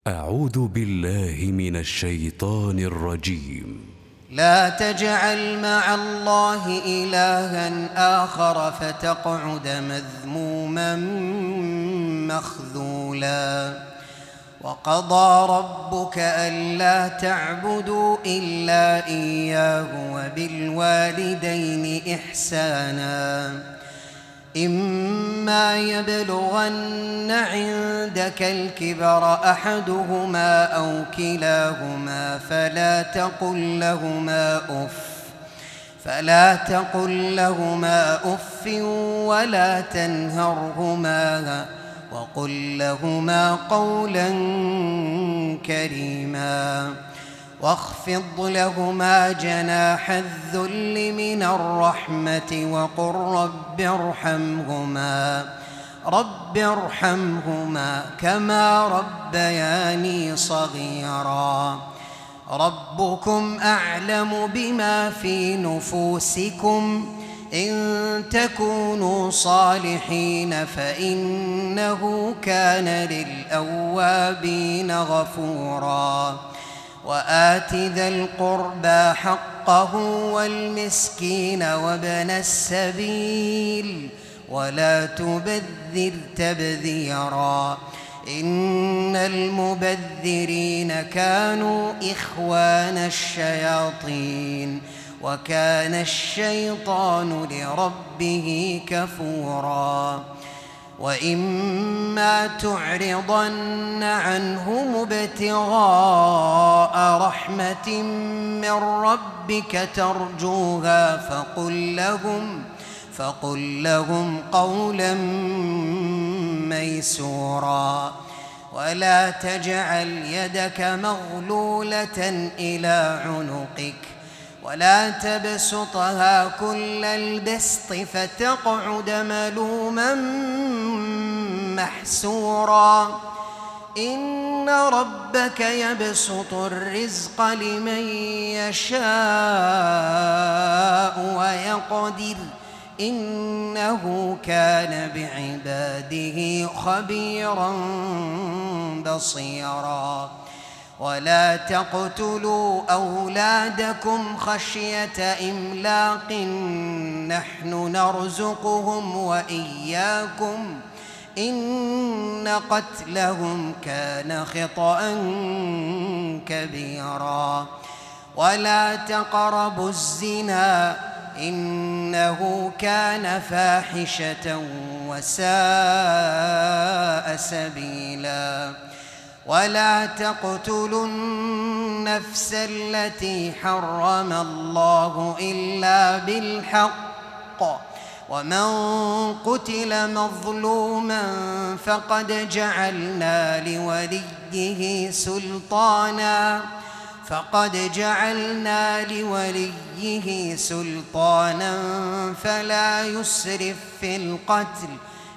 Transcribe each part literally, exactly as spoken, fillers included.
أعوذ بالله من الشيطان الرجيم. لا تجعل مع الله إلها آخر فتقعد مذموما مخذولا. وقضى ربك ألا تعبدوا إلا إياه وبالوالدين إحسانا. إما يبلغن عندك الكبر أحدهما أو كلاهما فلا تقل لهما أف فلا تقل لهما أف ولا تنهرهما وقل لهما قولا كريما. واخفض لهما جناح الذل من الرحمة وقل رب ارحمهما رب ارحمهما كما ربياني صغيرا. ربكم أعلم بما في نفوسكم إن تكونوا صالحين فإنه كان للأوابين غفورا. وآت ذا القربى حقه والمسكين وابن السبيل ولا تبذر تبذيرا إن المبذرين كانوا إخوان الشياطين وكان الشيطان لربه كفورا. وإما تعرضن عنهم ابتغاء رحمة من ربك ترجوها فقل لهم فقل لهم قولا ميسورا. ولا تجعل يدك مغلولة إلى عنقك ولا تبسطها كل البسط فتقعد ملوما محسورا. إن ربك يبسط الرزق لمن يشاء ويقدر إنه كان بعباده خبيرا بصيرا. ولا تقتلوا أولادكم خشية إملاق نحن نرزقهم وإياكم إن قتلهم كان خطأ كبيرا. ولا تقربوا الزنا إنه كان فاحشة وساء سبيلا. ولا تقتلوا النفس التي حرم الله إلا بالحق ومن قتل مظلوما فقد جعلنا لوليه سلطانا فقد جعلنا لوليه سلطانا فلا يسرف في القتل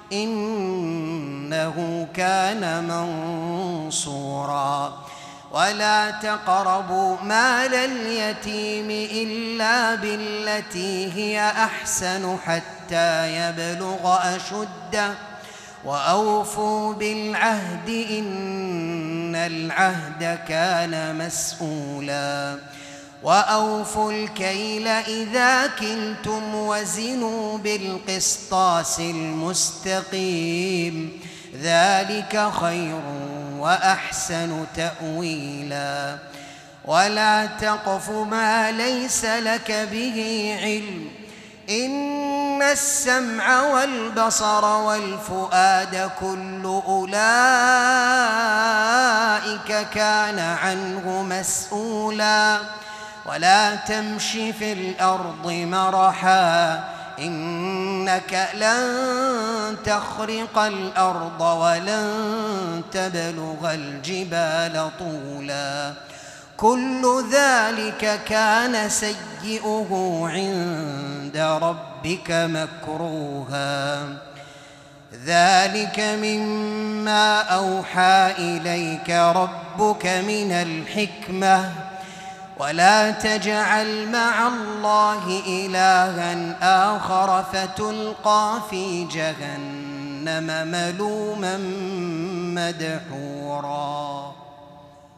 إنه كان منصورا. ولا تقربوا مال اليتيم إلا بالتي هي أحسن حتى يبلغ أشده وأوفوا بالعهد إن العهد كان مسؤولا. وأوفوا الكيل إذا كلتم وزنوا بالقسطاس المستقيم ذلك خير وأحسن تأويلا. ولا تقف ما ليس لك به علم إن السمع والبصر والفؤاد كل أولئك كان عنه مسؤولا. ولا تمش في الأرض مرحا إنك لن تخرق الأرض ولن تبلغ الجبال طولا. كل ذلك كان سيئه عند ربك مكروها. ذلك مما أوحى إليك ربك من الحكمة. ولا تجعل مع الله إلها آخر فتلقى في جهنم ملوما مدحورا.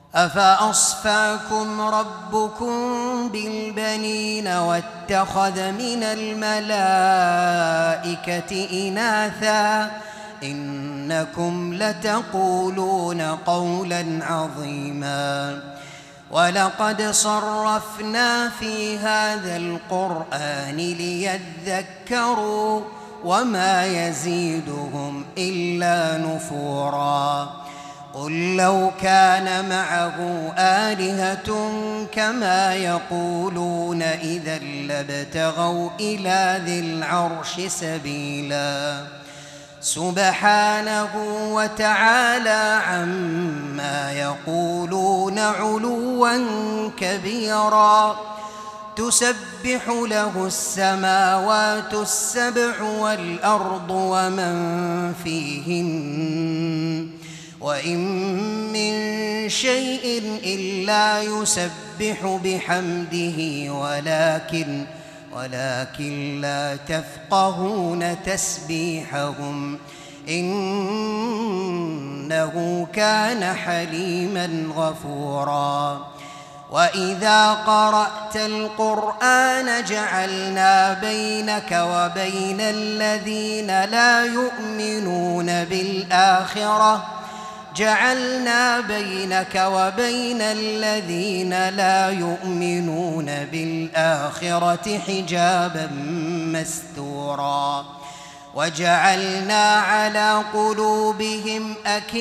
أفأصفاكم ربكم بالبنين واتخذ من الملائكة إناثا إنكم لتقولون قولا عظيما ولقد صرفنا في هذا القرآن ليذكروا وما يزيدهم إلا نفورا قل لو كان معه آلهة كما يقولون إذا لابتغوا إلى ذي العرش سبيلا سبحانه وتعالى عما يقولون علوا كبيرا تسبح له السماوات السبع والأرض ومن فيهن وإن من شيء إلا يسبح بحمده ولكن ولكن لا تفقهون تسبيحهم إنه كان حليما غفورا وإذا قرأت القرآن جعلنا بينك وبين الذين لا يؤمنون بالآخرة جعلنا بينك وبين الذين لا يؤمنون بالآخرة حجابا مستورا وجعلنا على قلوبهم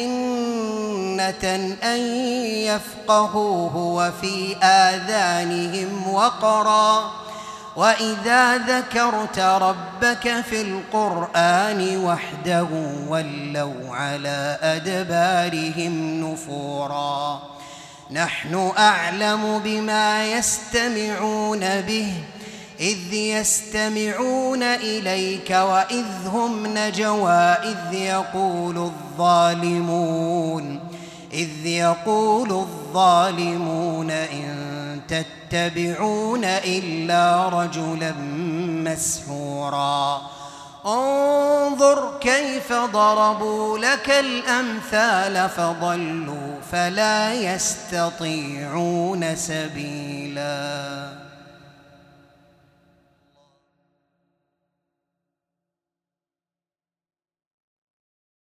أكنة أن يفقهوه وفي آذانهم وقرا وإذا ذكرت ربك في القرآن وحده ولوا على أدبارهم نفورا نحن أعلم بما يستمعون به إذ يستمعون إليك وإذ هم نجوى إذ يقول الظالمون إذ يقول الظالمون إن تتبعون إلا رجلا مسحورا انظر كيف ضربوا لك الأمثال فضلوا فلا يستطيعون سبيلا.